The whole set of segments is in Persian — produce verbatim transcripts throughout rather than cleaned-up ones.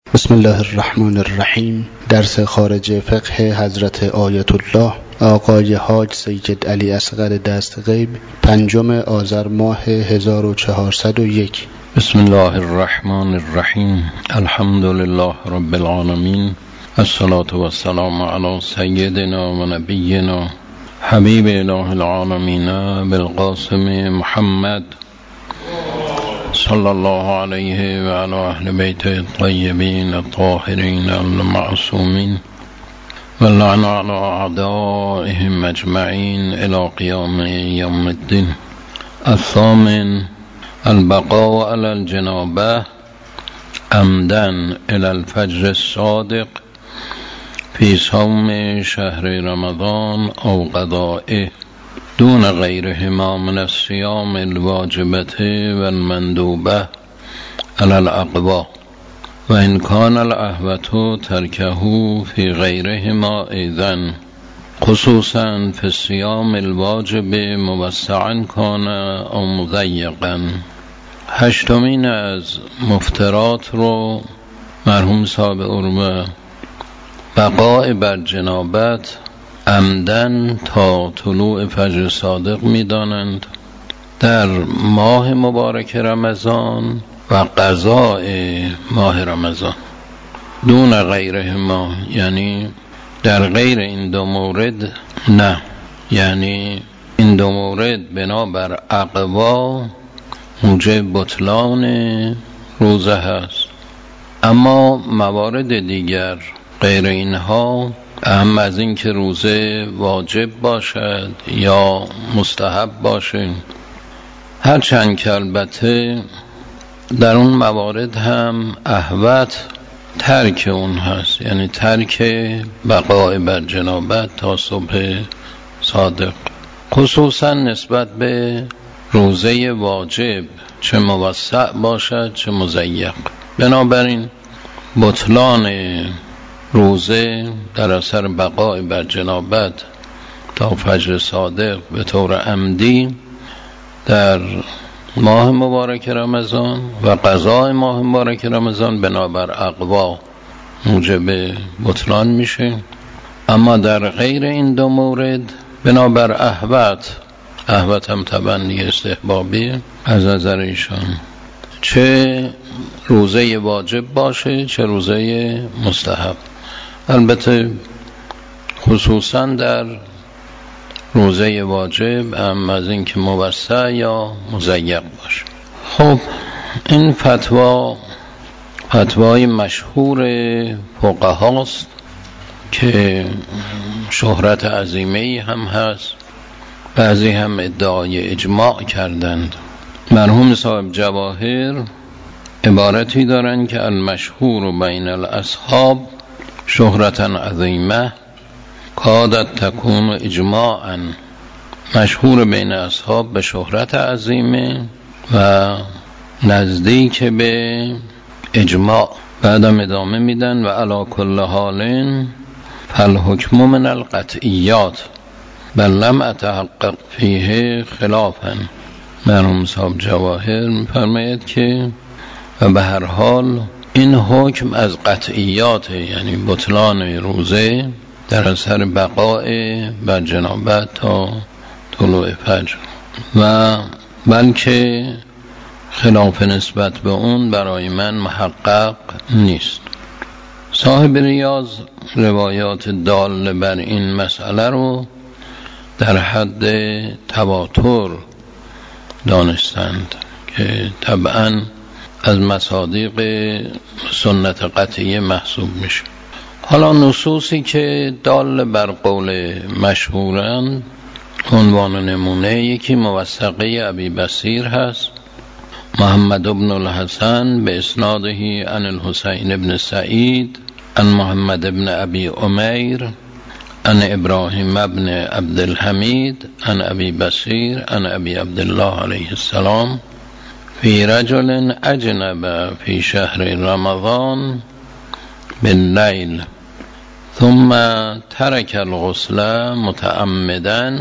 بسم الله الرحمن الرحیم. درس خارج فقه حضرت آیت الله آقای حاج سید علی اصغر دستغیب، پنجم آذر ماه هزار و چهارصد و یک. بسم الله الرحمن الرحیم. الحمد لله رب العالمین، الصلاة والسلام علی سیدنا و نبینا حبیب اله العالمین بالقاسم محمد صلی الله علیه و علی اهل بیت الطیبین الطاهرین المعصومین و لعن علی اعدائهم اجمعین الی قیام یوم الدین. الثامن البقاء علی الجنابه عمدا الی الفجر الصادق فی صوم شهر رمضان او قضائه دون غیرهما من الصیام الواجبة و المندوبه علی الاقوا و ان کان الاحوط ترکه فی غیرهما ایضا، خصوصا فی الصیام الواجب موسعا کان او مضیقا. هشتمین از مفترات رو مرحوم صاحب عروه بقاء بر جنابت عمدن تا طلوع فجر صادق می دانند در ماه مبارک رمضان و قضاء ماه رمضان دون غیرهما، یعنی در غیر این دو مورد نه، یعنی این دو مورد بنابر اقوا موجب بطلان روزه هست، اما موارد دیگر غیر اینها اهم از این که روزه واجب باشد یا مستحب باشد، هرچند که البته در اون موارد هم احوط ترک اون هست، یعنی ترک بقاء بر جنابت تا صبح صادق، خصوصا نسبت به روزه واجب چه موسع باشد چه مضیق. بنابراین بطلان روزه در اثر بقاء بر جنابت تا فجر صادق به طور عمدی در ماه مبارک رمضان و قضاء ماه مبارک رمضان بنابر اقوا موجب بطلان میشه، اما در غیر این دو مورد بنابر احوط، احوط هم تبنی استحبابی از نظر ایشان، چه روزه واجب باشه چه روزه مستحب، البته خصوصا در روزه واجب هم از این که موسع یا مضیق باشه. خب این فتوا فتوای مشهور فقهاست که شهرت عظیمه‌ای هم هست، بعضی هم ادعای اجماع کردند. مرحوم صاحب جواهر عبارتی دارند که المشهور بین الاصحاب شهرتا عظیمه کادت تکون اجماعا، مشهور بین اصحاب به شهرت عظیمه و نزدیک به اجماع. بعدم ادامه میدن و علی کل حال فالحکم من القطعیات بل لم اتحقق فیه خلافا. مرحوم صاحب جواهر میفرماید که و به هر حال این حکم از قطعیات، یعنی بطلان روزه در اثر بقاء بر جنابت تا طلوع فجر، و بلکه خلاف نسبت به اون برای من محقق نیست. صاحب ریاض روایات دال بر این مسئله رو در حد تواتر دانستند که طبعاً از مصادیق سنت قطعیه محسوب میشه. حالا نصوصی که دال بر قول مشهورن، عنوان نمونه یکی موثقه ابی بصیر هست، محمد بن الحسن به اسناده عن الحسین بن سعید عن محمد بن ابی امیر عن ابراهیم بن عبدالحمید عن ابی بصیر عن ابی عبدالله علیه السلام فی رجل اجنب فی شهر رمضان باللیل ثم ترک الغسل متعمدا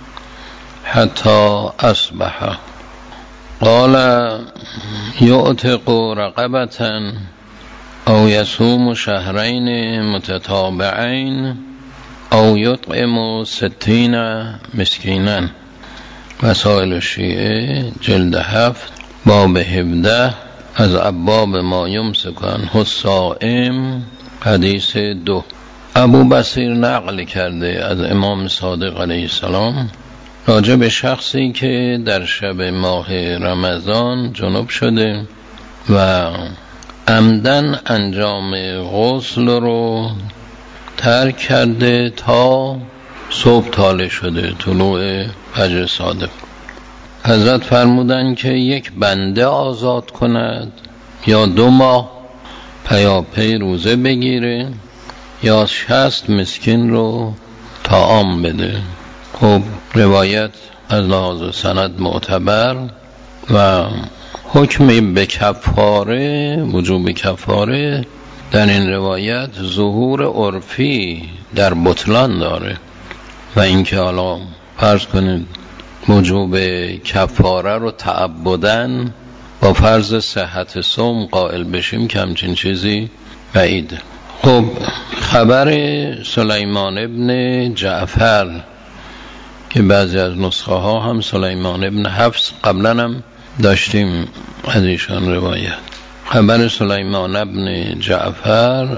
حتی اصبح قال یعتق رقبة او یصوم شهرین متتابعین او یطعم ستین مسکینا. مسائل الشیعه جلد هفت باب هفده از ابواب ما یمسک عنه الصائم، حدیث دو. ابو بصیر نقل کرده از امام صادق علیه السلام راجع به شخصی که در شب ماه رمضان جنوب شده و عمدن انجام غسل رو ترک کرده تا صبح طالع شده، طلوع فجر صادق. حضرت فرمودن که یک بنده آزاد کند یا دو ماه پیاپی روزه بگیره یا شصت مسکین رو طعام بده. خب روایت از لحاظ سند معتبر و حکمی به کفاره، وجوب کفاره در این روایت ظهور عرفی در بطلان داره و اینکه حالا فرض کنید وجوب کفاره رو تعبدن با فرض صحت صوم قائل بشیم که همچین چیزی بعیده. خب خبر سلیمان ابن جعفر که بعضی از نسخه ها هم سلیمان ابن حفص قبلا هم داشتیم از ایشان روایت. خبر سلیمان ابن جعفر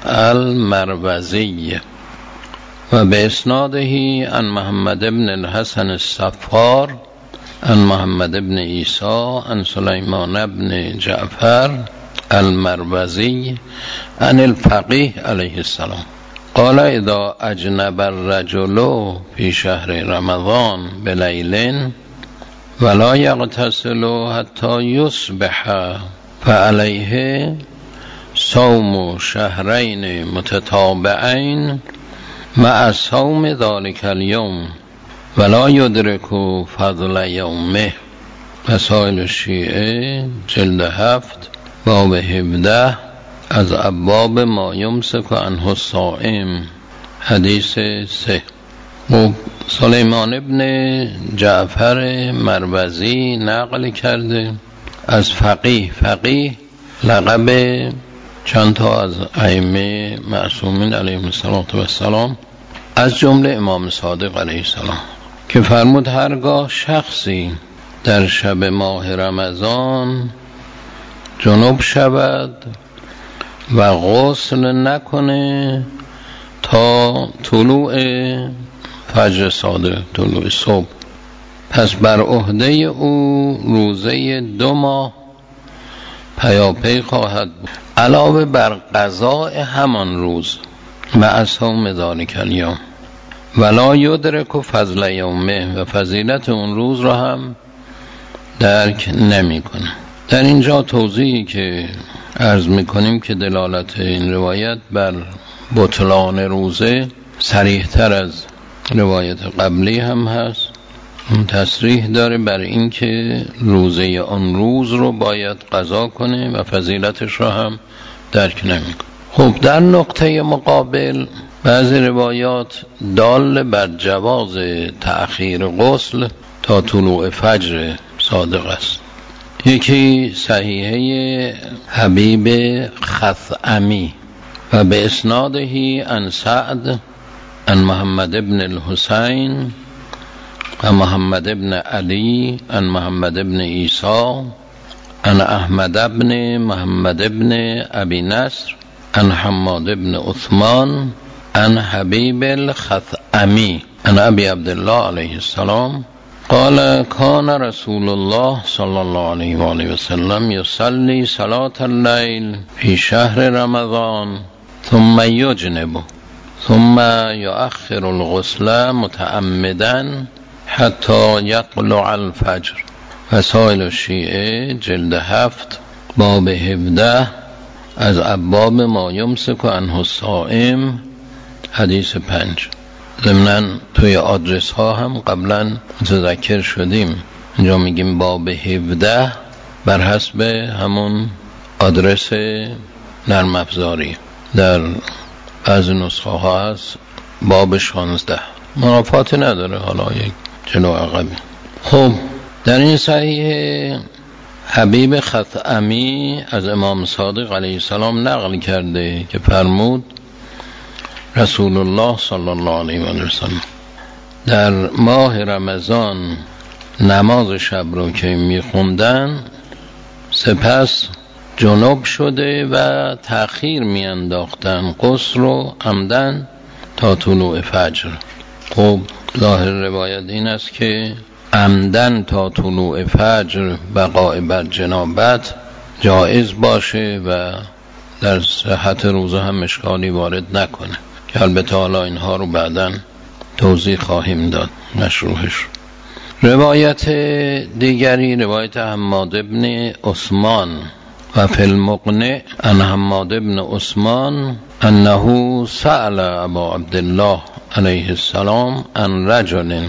المروزی و به اسناده عن محمد ابن الحسن الصفار عن محمد ابن عیسی عن سلیمان ابن جعفر المروزی عن الفقیه علیه السلام قال اذا اجنب الرجل فی شهر رمضان بلیل ولا یغتسل حتی یصبح فعلیه صوم شهرین متتابعین مع صوم ذلك اليوم ولا یدرک فضل یومه. مسائل الشیعه جلد هفت باب هفده از ابواب ما یمسک عنه الصائم، حدیث سه. و سلیمان ابن جعفر مروزی نقل کرده از فقیه. فقیه لقب چند تا از ائمه معصومین علیهم السلام از جمله امام صادق علیه السلام که فرمود هرگاه شخصی در شب ماه رمضان جنوب شود و غسل نکنه تا طلوع فجر صادق، طلوع صبح، پس بر عهده او روزه دو ماه پیاپی خواهد بود علاوه بر قضاء همان روز مع صوم ذلک الیوم ولا یدرک فضل یومه و فضیلت اون روز را هم درک نمی کنه. در اینجا توضیحی که عرض میکنیم که دلالت این روایت بر بطلان روزه صریح تر از روایت قبلی هم هست. اون تصریح داره بر این که روزه آن روز رو باید قضا کنه و فضیلتش رو هم درک نمیکنه. خب در نقطه مقابل بعضی روایات دال بر جواز تأخیر غسل تا طلوع فجر صادق است. یکی صحیحه حبیب خثعمی و به اسناده عن سعد عن محمد ابن الحسین عن محمد ابن علی عن محمد ابن عیسی عن احمد ابن محمد ابن ابی نصر عن حماد ابن عثمان عن حبیب الخثعمی عن ابی عبدالله علیه السلام قال كان رسول الله صلى الله عليه وآله وسلم يصلي صلاة الليل في شهر رمضان ثم يجنب ثم يؤخر الغسل متعمدا حتى يطلع الفجر. مسائل الشیعه جلد هفت باب هفده از ابواب ما یمسک عنه الصائم، حدیث پنج. ضمناً توی آدرس ها هم قبلا متذکر شدیم. اینجا میگیم باب هفده بر حسب همون آدرس نرم افزاری. در از نسخه ها هست باب شانزده. منافاتی نداره، حالا یک جلو عقبی. خب در این صحیح حبیب خثعمی از امام صادق علیه السلام نقل کرده که فرمود رسول الله صلی الله علیه و سلم در ماه رمضان نماز شب رو که میخوندن سپس جنوب شده و تأخیر میانداختن غسل رو عمدن تا طلوع فجر. خب ظاهر روایت این است که عمدن تا طلوع فجر بقای بر جنابت جایز باشه و در صحت روزه هم اشکالی وارد نکنه که البته حالا اینها رو بعداً توضیح خواهیم داد مشروحش. روایت دیگری روایت حماد ابن عثمان و فی المقنع عن حماد ابن عثمان انه سأل ابا عبدالله علیه السلام عن رجل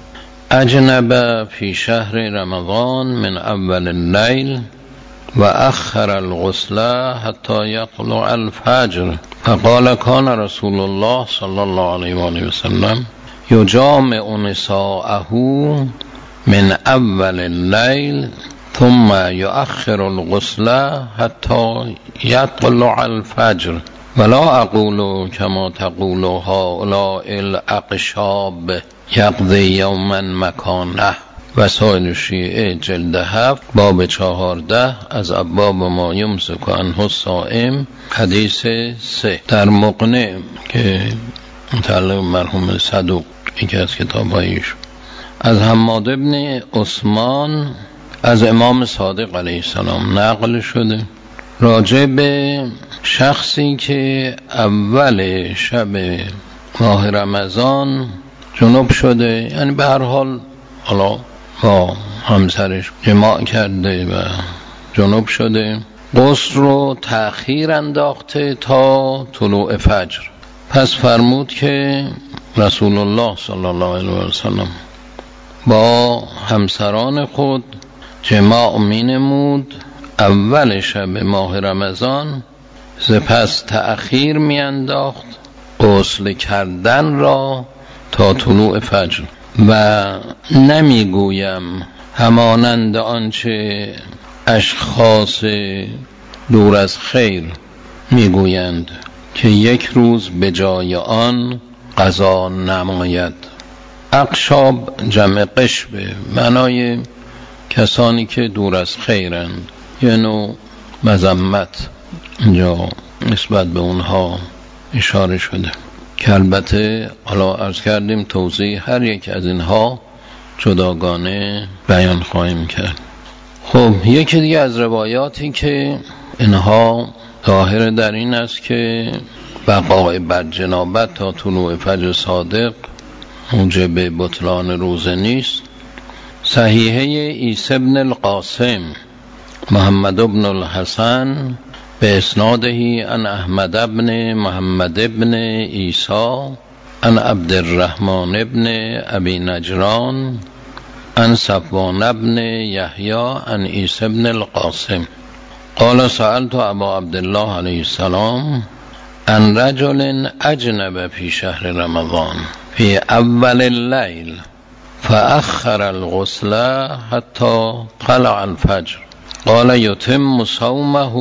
اجنب فی شهر رمضان من اول اللیل و اخر الغسل حتی یطلع الفجر فقال کان رسول الله صلی الله علیه و آله و سلم یجامع نساءه من اول اللیل ثم یؤخر الغسل حتی یطلع الفجر ولا اقول کما تقول هؤلاء الاقشاب یقضی یوما مکانه. وسائل شیعه جلد هفت باب چهارده از ابواب ما یمسک عنه الصائم حدیث سه. در مقنع که متعلق مرحوم صدوق یکی از کتابایش از حماد ابن عثمان از امام صادق علیه السلام نقل شده راجع به شخصی که اول شب ماه رمضان جنوب شده، یعنی به هر حال حالا با همسرش جماع کرده و جنوب شده، غسل رو تأخیر انداخته تا طلوع فجر. پس فرمود که رسول الله صلی الله علیه و سلم با همسران خود جماع می نمود اول شب ماه رمضان، سپس تأخیر می انداخت غسل کردن را تا طلوع فجر و نمی گویم همانند آنچه اشخاص دور از خیر می گویند که یک روز به جای آن قضا نماید. اقشاب جمع قشبه، معنای کسانی که دور از خیرند، یه نوع مذمت اینجا نسبت به اونها اشاره شده که البته حالا عرض کردیم توضیح هر یک از اینها جداگانه بیان خواهیم کرد. خب یکی دیگه از روایاتی که اینها ظاهر در این است که بقای بر جنابت تا طلوع فجر صادق موجب بطلان روزه نیست، صحیحه عیسی بن القاسم محمد بن الحسن به اسناده عن احمد بن محمد بن عیسی عن عبد الرحمن بن ابی نجران عن صفوان بن یحیی عن عیسی بن القاسم قال سألت ابا عبدالله علیه السلام عن رجل اجنب فی شهر رمضان فی اول اللیل فاخر الغسل حتی طلع الفجر قال یتم صومه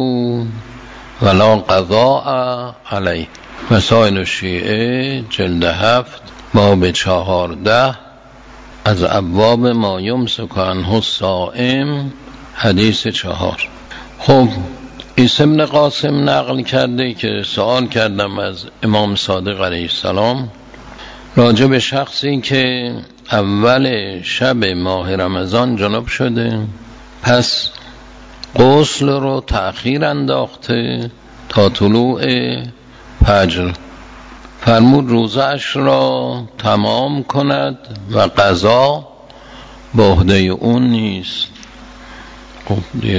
ولا قضاء علیه. مسائل شیعه جلد هفت باب چهارده از ابواب ما یمسک عنه الصائم حدیث چهار. خب عیسی بن قاسم نقل کرده که سوال کردم از امام صادق علیه السلام راجع به شخصی که اول شب ماه رمضان جنوب شده، پس غسل رو تأخیر انداخته تا طلوع فجر. فرمود روزه اش را تمام کند و قضا به عهده اون نیست. خب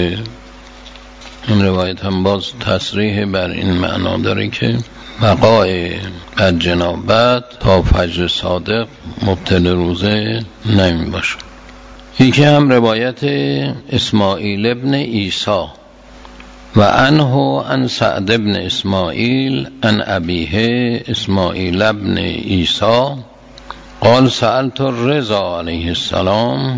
این روایت هم باز تصریح بر این معنا داره که بقای بر جنابت تا فجر صادق مبتل روزه نمی باشه. یکی هم روایت اسماعیل ابن عیسی و عنه عن سعد ابن اسماعیل عن ابیه اسماعیل ابن عیسی قال سألت الرضا علیه السلام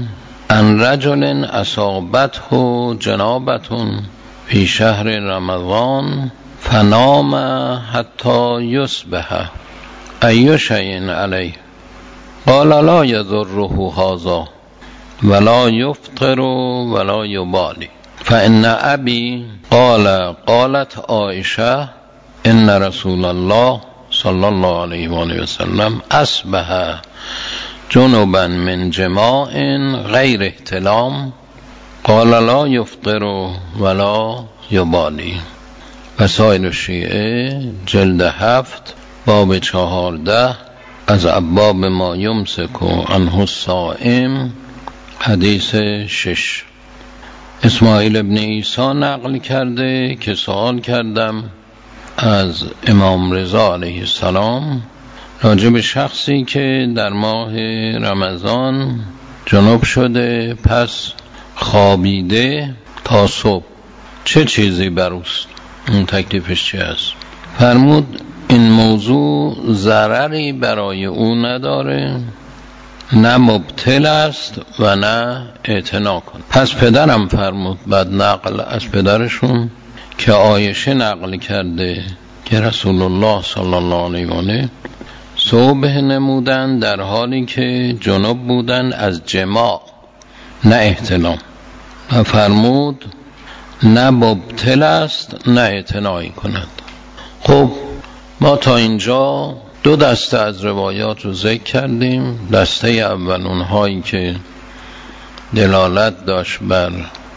ان رجل اصابته جنابة فی شهر رمضان فنام حتی یصبح ای شیء علیه قال لا یضره هذا ولا یفطر ولا یبالی فان ابی قال قالت عایشه ان رسول الله صلی الله علیه و آله و سلم اصبح جنبا من جماع غیر احتلام قال لا یفطر ولا یبالی. وسائل الشیعه جلد هفت باب چهارده از ابواب ما یمسک عنه الصائم حدیث شش. اسماعیل ابن عیسی نقل کرده که سوال کردم از امام رضا علیه السلام راجع به شخصی که در ماه رمضان جنوب شده پس خوابیده تا صبح چه چیزی بر اوست، اون تکلیفش چی است؟ فرمود این موضوع ضرری برای او نداره، نه مبتل است و نه اعتنا کن. پس پدرم فرمود، بعد نقل از پدرشون که عایشه نقل کرده که رسول الله صلی الله علیه و آله صبح نمودن در حالی که جنوب بودن از جماع نه احتلام، و فرمود نه مبتل است نه اعتنایی کند. خب ما تا اینجا دو دسته از روایات رو ذکر کردیم. دسته اول اونهایی که دلالت داشت بر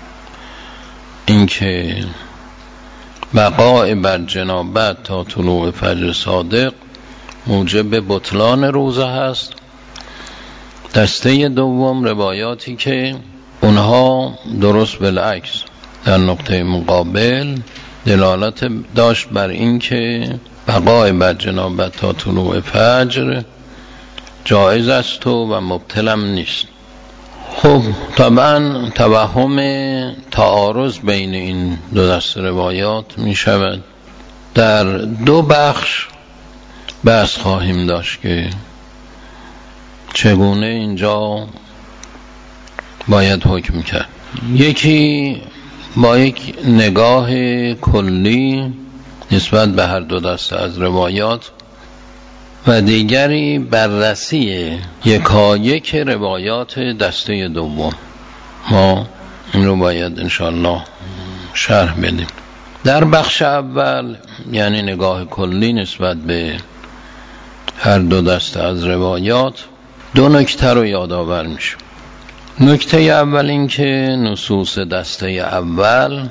اینکه بقای بر جنابت تا طلوع فجر صادق موجب بطلان روزه هست. دسته دوم روایاتی که اونها درست بالعکس در نقطه مقابل دلالت داشت بر این که بقای بر جنابت تا طلوع فجر جایز است و مبتلم نیست. خب طبعا توهم تعارض بین این دو دسته روایات می شود. در دو بخش بحث خواهیم داشت که چگونه اینجا باید حکم کرد. یکی با یک نگاه کلی نسبت به هر دو دسته از روایات و دیگری بررسی یکایک روایات دسته دوم. ما این رو باید انشاءالله شرح بدیم. در بخش اول یعنی نگاه کلی نسبت به هر دو دسته از روایات دو نکته رو یادآور میشه. نکته اول این که نصوص دسته اول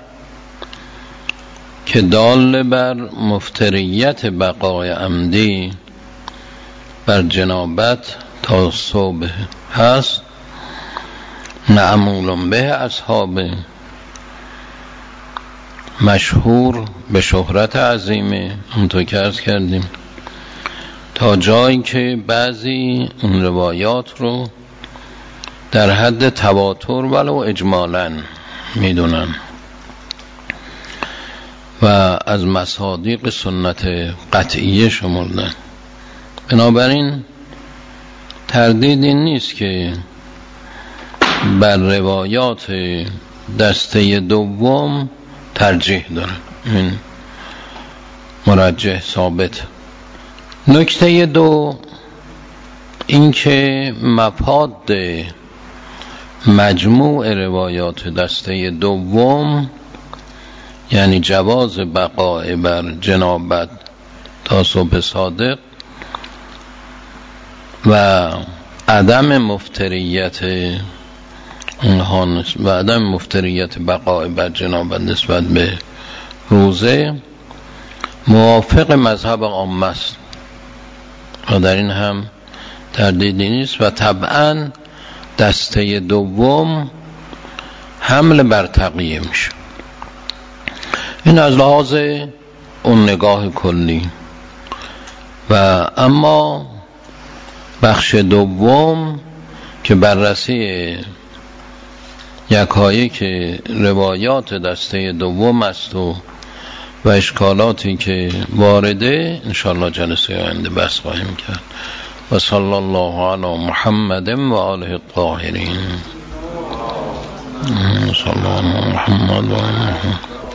که دال بر مفتریت بقای عمدی بر جنابت تا صبح هست معمول به اصحاب مشهور به شهرت عظیمه، اونطور که عرض کردیم، تا جایی که بعضی اون روایات رو در حد تواتر ولو اجمالاً میدونن و از مصادیق سنت قطعیه شمردن. بنابراین تردیدی نیست که بر روایات دسته دوم ترجیح داره، این مرجح ثابت. نکته دو این که مفاد مجموع روایات دسته دوم یعنی جواز بقای بر جنابت تا صبح صادق و عدم مفتریت اونها و عدم مفتریت بقای بر جنابت نسبت به روزه موافق مذهب عامه است و در این هم تردیدی نیست و طبعا دسته دوم حمل بر تقیه میشه. این از لحاظ اون نگاه کلی. و اما بخش دوم که بررسی یکایک روایات دسته دوم است و و اشکالاتی که وارده انشاءالله جلسه آینده بحث خواهیم کرد. و صلی الله علی محمد و آله الطاهرین. صلی الله علی محمد و آل محمد.